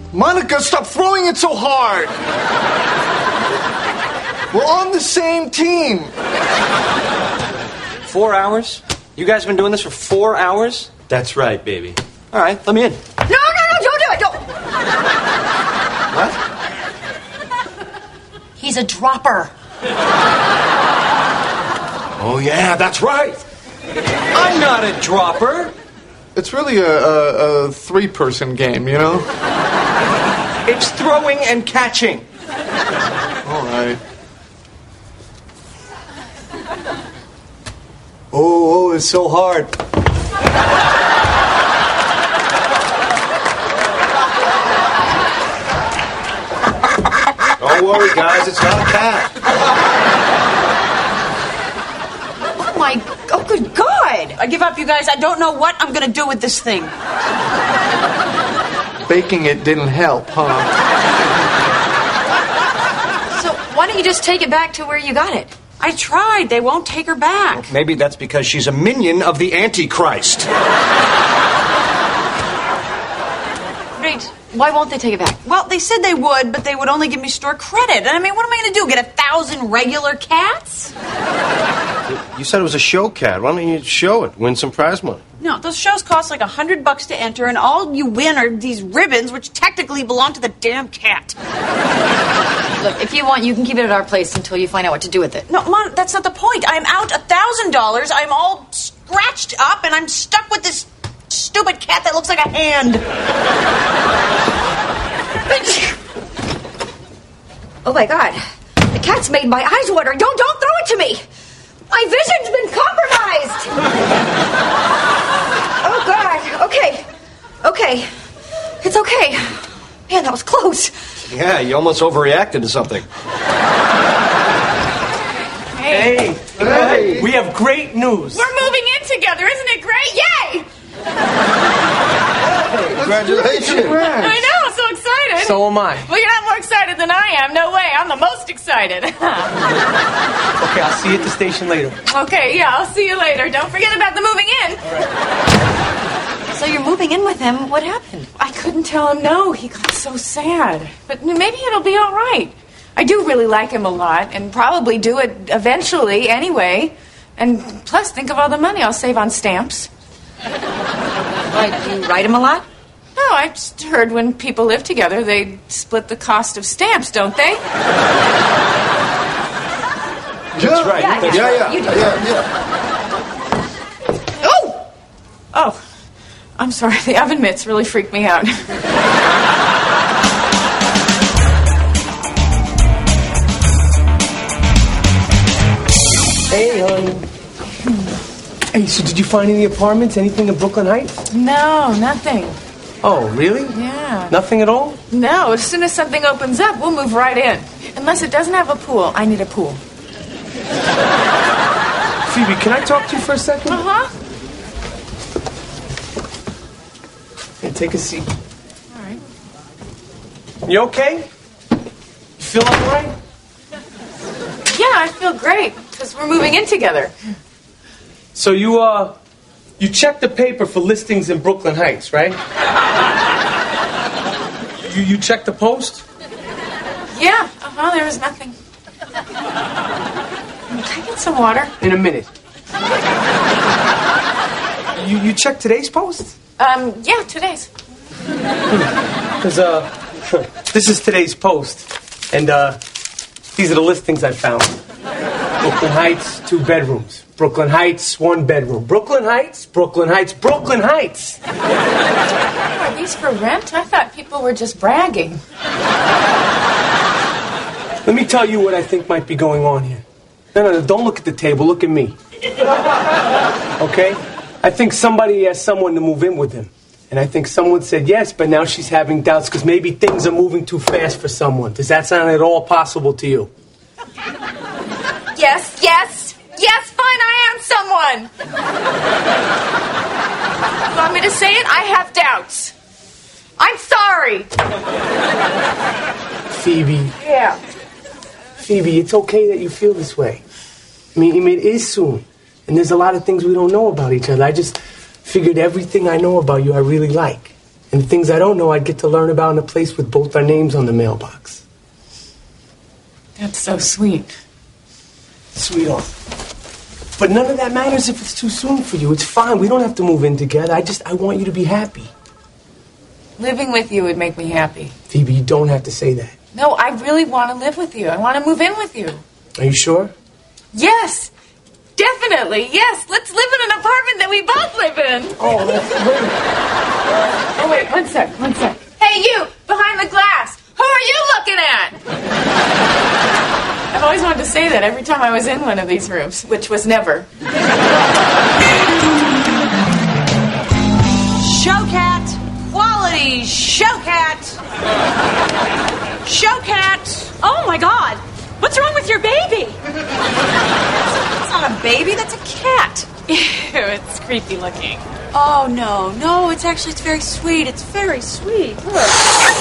Monica, stop throwing it so hard. We're on the same team. 4 hours? You guys have been doing this for 4 hours? That's right, baby. All right, let me in. No, don't do it, don't. What? He's a dropper. Oh, yeah, that's right. I'm not a dropper. It's really a three-person game, you know? It's throwing and catching. All right. Oh, it's so hard. Don't worry, guys, it's not a cat. Oh, good God. I give up, you guys. I don't know what I'm going to do with this thing. Baking it didn't help, huh? So why don't you just take it back to where you got it? I tried. They won't take her back. Well, maybe that's because she's a minion of the Antichrist. Great. Why won't they take it back? Well, they said they would, but they would only give me store credit. And I mean, what am I going to do? Get 1,000 regular cats? You said it was a show cat. Why don't you show it? Win some prize money. No, those shows cost like $100 to enter, and all you win are these ribbons, which technically belong to the damn cat. Look, if you want, you can keep it at our place until you find out what to do with it. No, Mom, that's not the point. I'm out $1,000. I'm all scratched up, and I'm stuck with this stupid cat that looks like a hand. Oh, my God. The cat's made my eyes water. Don't throw it to me. My vision's been compromised. Oh, God. Okay. It's okay. Man, that was close. Yeah, you almost overreacted to something. Hey. We have great news. We're moving in together. Isn't it great? Yay! Congratulations. I know, I'm so excited. So am I. Well, you're not more excited than I am. No way. I'm the most excited. Okay, I'll see you at the station later. Okay, yeah, I'll see you later. Don't forget about the moving in. So you're moving in with him. What happened? I couldn't tell him no. He got so sad. But maybe it'll be all right. I do really like him a lot and probably do it eventually anyway. And plus, think of all the money I'll save on stamps. Why, do you write him a lot? No, I just heard when people live together, they split the cost of stamps, don't they? That's right. Yeah. You do. Yeah. Oh, I'm sorry. The oven mitts really freaked me out. Hey, honey. Hey, so did you find any apartments? Anything in Brooklyn Heights? No, nothing. Oh, really? Yeah. Nothing at all? No, as soon as something opens up, we'll move right in. Unless it doesn't have a pool. I need a pool. Phoebe, can I talk to you for a second? Uh-huh. Here, take a seat. All right. You okay? You feel all right? Yeah, I feel great, because we're moving in together. So you checked the paper for listings in Brooklyn Heights, right? You checked the Post? Yeah, there was nothing. Can I get some water? In a minute. You checked today's Post? Yeah, today's. Because, this is today's Post. And, these are the listings I found. Brooklyn Heights, 2 bedrooms. Brooklyn Heights, 1 bedroom. Brooklyn Heights, Brooklyn Heights, Brooklyn Heights. Are these for rent? I thought people were just bragging. Let me tell you what I think might be going on here. No, don't look at the table. Look at me. Okay? I think somebody asked someone to move in with him. And I think someone said yes, but now she's having doubts because maybe things are moving too fast for someone. Does that sound at all possible to you? Yes, fine, I am someone. You want me to say it? I have doubts. I'm sorry. Phoebe. Yeah. Phoebe, it's okay that you feel this way. I mean, it is soon. And there's a lot of things we don't know about each other. I just figured everything I know about you I really like. And the things I don't know, I'd get to learn about in a place with both our names on the mailbox. That's so sweet. Sweetheart. But none of that matters if it's too soon for you. It's fine. We don't have to move in together. I want you to be happy. Living with you would make me happy. Phoebe, you don't have to say that. No, I really want to live with you. I want to move in with you. Are you sure? Yes, definitely. Yes, let's live in an apartment that we both live in. Oh, that's great. Oh, wait, one sec. Hey, you, behind the glass. Who are you looking at? I've always wanted to say that every time I was in one of these rooms, which was never. Showcat. Quality. Showcat. Showcat. Oh, my God. What's wrong with your baby? It's not a baby. That's a cat. Ew, it's creepy looking. Oh, no, it's very sweet. It's very sweet. Look.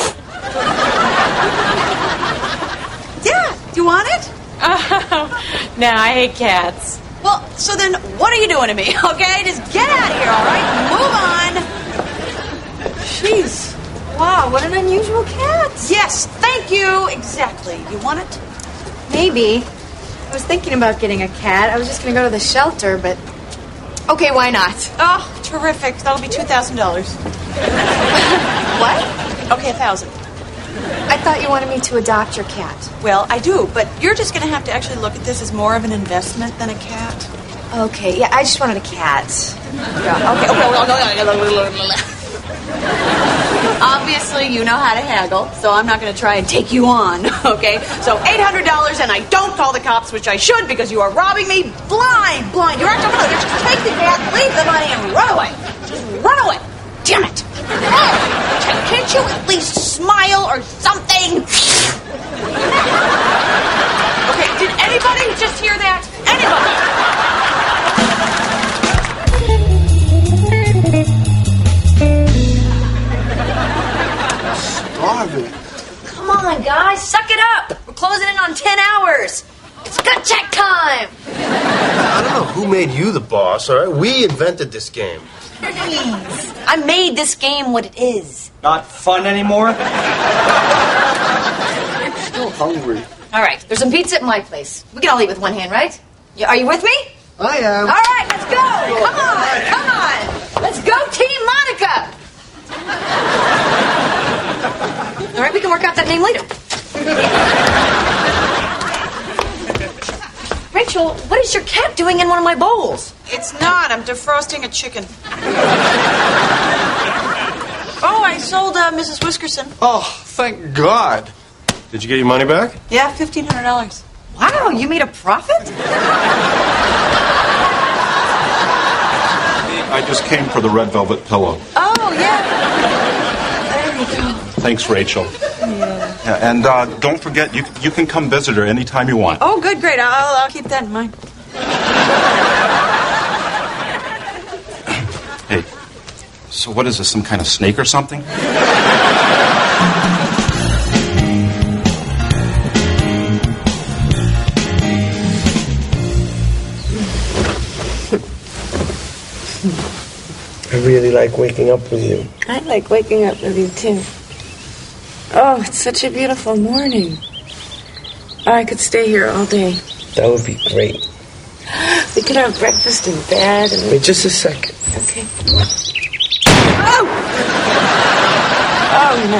Yeah, do you want it? Oh, no, I hate cats. Well, so then what are you doing to me, okay? Just get out of here, all right? Move on. Jeez. Wow, what an unusual cat. Yes, thank you. Exactly. You want it? Maybe. I was thinking about getting a cat. I was just going to go to the shelter, but... Okay, why not? Oh, terrific. That'll be $2,000. What? Okay, 1,000. I thought you wanted me to adopt your cat. Well, I do, but you're just going to have to actually look at this as more of an investment than a cat. Okay, yeah, I just wanted a cat. Yeah, okay. Obviously, you know how to haggle, so I'm not going to try and take you on, okay? So $800, and I don't call the cops, which I should, because you are robbing me blind. You're actually going to just take the cat, leave the money, and run away. Just run away. Damn it. Can't you at least smile or something? Okay, did anybody just hear that? Anybody? Starving. Come on, guys, suck it up. We're closing in on 10 hours. It's gut check time. I don't know who made you the boss, all right? We invented this game. Please. I made this game what it is. Not fun anymore? Still hungry. All right, there's some pizza at my place. We can all eat with one hand, right? Are you with me? I am. All right, let's go. Come on. Let's go, Team Monica. All right, we can work out that name later. Rachel, what is your cat doing in one of my bowls? It's not. I'm defrosting a chicken. Oh, I sold Mrs. Whiskerson. Oh, thank God. Did you get your money back? Yeah, $1,500. Wow, you made a profit? I just came for the red velvet pillow. Oh, yeah. There you go. Thanks, Rachel. Yeah, and don't forget, you can come visit her anytime you want. Oh, good, great. I'll keep that in mind. Hey, so what is this, some kind of snake or something? I really like waking up with you. I like waking up with you, too. Oh, it's such a beautiful morning. Oh, I could stay here all day. That would be great. We could have breakfast in bed. And Wait just a second. Okay. Oh! Oh, no.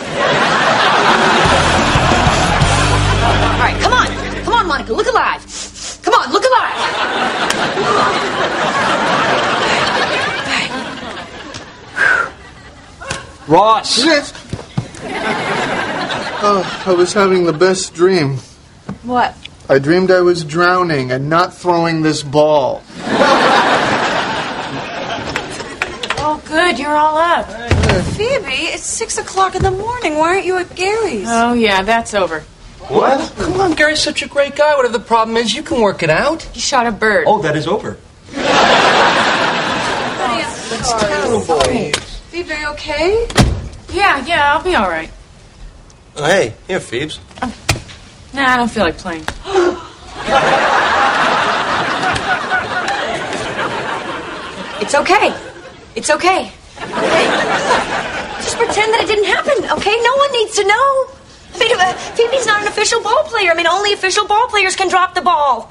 All right, come on. Come on, Monica, look alive. Come on, look alive. Ross! Yes. Oh, I was having the best dream. What? I dreamed I was drowning and not throwing this ball. Oh, good, you're all up. Phoebe, it's 6 o'clock in the morning. Why aren't you at Gary's? Oh, yeah, that's over. What? Come on, Gary's such a great guy. Whatever the problem is, you can work it out. He shot a bird. Oh, that is over. That's terrible. Phoebe, are you okay? Yeah, I'll be all right. Oh, hey, here, Phoebes. Nah, I don't feel like playing. It's okay. It's okay. pretend that it didn't happen, okay? No one needs to know. I mean, Phoebe's not an official ball player. I mean, only official ball players can drop the ball.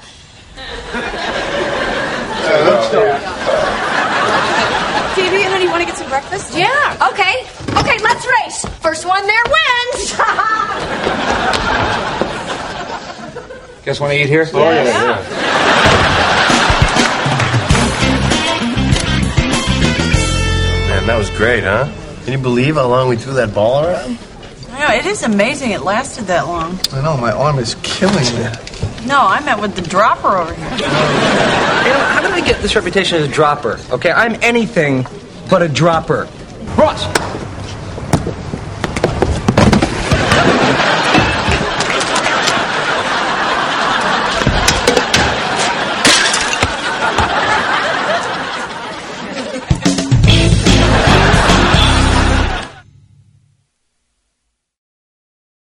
Phoebe, honey, you want to get some breakfast? Yeah. Okay, let's race. First one there wins. Guys want to eat here? Oh, yeah. Man, that was great, huh? Can you believe how long we threw that ball around? Yeah, it is amazing it lasted that long. I know, my arm is killing me. No, I meant with the dropper over here. You know, how did I get this reputation as a dropper? Okay, I'm anything but a dropper. Ross,